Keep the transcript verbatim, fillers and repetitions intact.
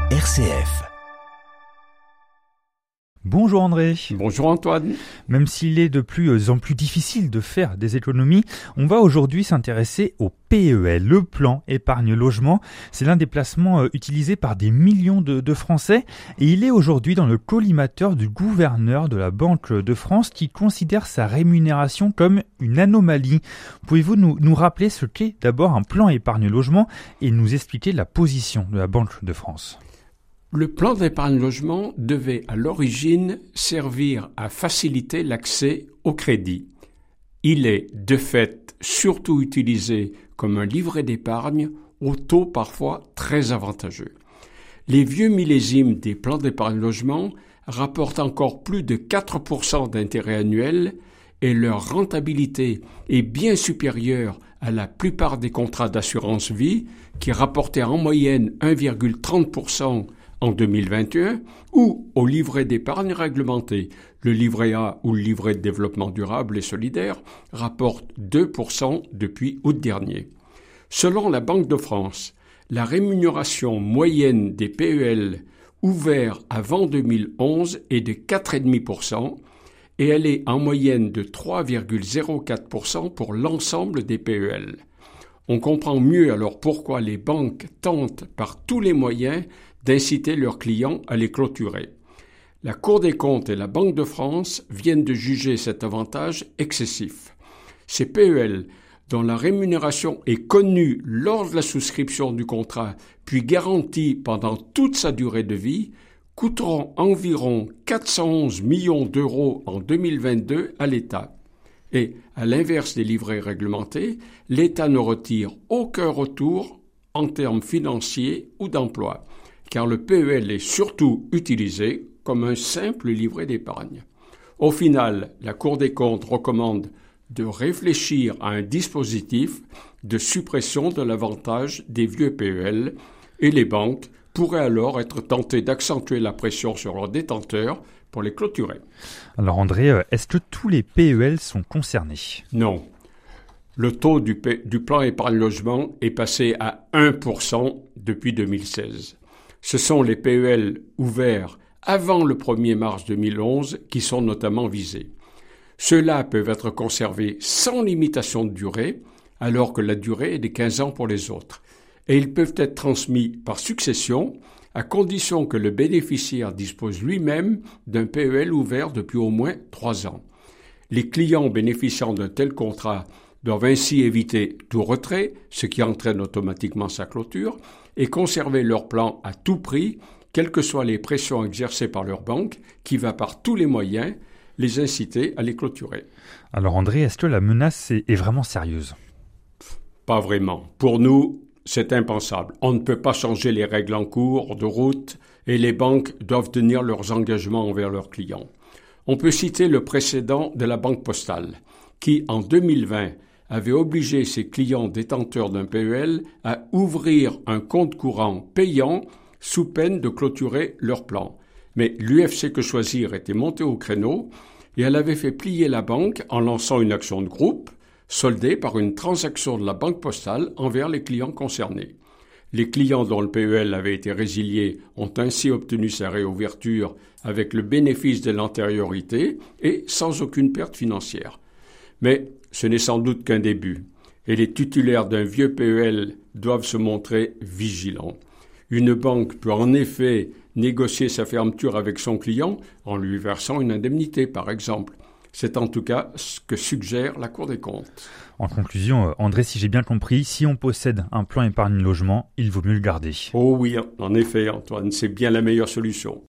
R C F. Bonjour André. Bonjour Antoine. Même s'il est de plus en plus difficile de faire des économies, on va aujourd'hui s'intéresser au P E L, le plan épargne logement. C'est l'un des placements utilisés par des millions de, de Français et il est aujourd'hui dans le collimateur du gouverneur de la Banque de France qui considère sa rémunération comme une anomalie. Pouvez-vous nous, nous rappeler ce qu'est d'abord un plan épargne logement et nous expliquer la position de la Banque de France ? Le plan d'épargne logement devait à l'origine servir à faciliter l'accès au crédit. Il est de fait surtout utilisé comme un livret d'épargne au taux parfois très avantageux. Les vieux millésimes des plans d'épargne logement rapportent encore plus de quatre pour cent d'intérêt annuel et leur rentabilité est bien supérieure à la plupart des contrats d'assurance vie qui rapportaient en moyenne un virgule trente pour cent en deux mille vingt et un, ou au livret d'épargne réglementé. Le livret A ou le livret de développement durable et solidaire rapporte deux pour cent depuis août dernier. Selon la Banque de France, la rémunération moyenne des P E L ouverts avant deux mille onze est de quatre virgule cinq pour cent et elle est en moyenne de trois virgule zéro quatre pour cent pour l'ensemble des P E L. On comprend mieux alors pourquoi les banques tentent par tous les moyens d'inciter leurs clients à les clôturer. La Cour des comptes et la Banque de France viennent de juger cet avantage excessif. Ces P E L, dont la rémunération est connue lors de la souscription du contrat, puis garantie pendant toute sa durée de vie, coûteront environ quatre cent onze millions d'euros en deux mille vingt-deux à l'État. Et, à l'inverse des livrets réglementés, l'État ne retire aucun retour en termes financiers ou d'emploi, car le P E L est surtout utilisé comme un simple livret d'épargne. Au final, la Cour des comptes recommande de réfléchir à un dispositif de suppression de l'avantage des vieux P E L et les banques pourraient alors être tentées d'accentuer la pression sur leurs détenteurs pour les clôturer. Alors André, est-ce que tous les P E L sont concernés ? Non. Le taux du, P- du plan épargne logement est passé à un pour cent depuis deux mille seize. Ce sont les P E L ouverts avant le premier mars deux mille onze qui sont notamment visés. Ceux-là peuvent être conservés sans limitation de durée, alors que la durée est de quinze ans pour les autres. Et ils peuvent être transmis par succession, à condition que le bénéficiaire dispose lui-même d'un P E L ouvert depuis au moins trois ans. Les clients bénéficiant d'un tel contrat doivent ainsi éviter tout retrait, ce qui entraîne automatiquement sa clôture, et conserver leur plan à tout prix, quelles que soient les pressions exercées par leur banque, qui va par tous les moyens les inciter à les clôturer. Alors André, est-ce que la menace est, est vraiment sérieuse ? Pas vraiment. Pour nous, c'est impensable. On ne peut pas changer les règles en cours de route et les banques doivent tenir leurs engagements envers leurs clients. On peut citer le précédent de la Banque Postale, qui, en deux mille vingt, avait obligé ses clients détenteurs d'un P E L à ouvrir un compte courant payant sous peine de clôturer leur plan. Mais l'U F C Que Choisir était monté au créneau et elle avait fait plier la banque en lançant une action de groupe, soldée par une transaction de la Banque Postale envers les clients concernés. Les clients dont le P E L avait été résilié ont ainsi obtenu sa réouverture avec le bénéfice de l'antériorité et sans aucune perte financière. Mais ce n'est sans doute qu'un début, et les titulaires d'un vieux P E L doivent se montrer vigilants. Une banque peut en effet négocier sa fermeture avec son client en lui versant une indemnité, par exemple. C'est en tout cas ce que suggère la Cour des comptes. En conclusion, André, si j'ai bien compris, si on possède un plan épargne logement, il vaut mieux le garder. Oh oui, en effet, Antoine, c'est bien la meilleure solution.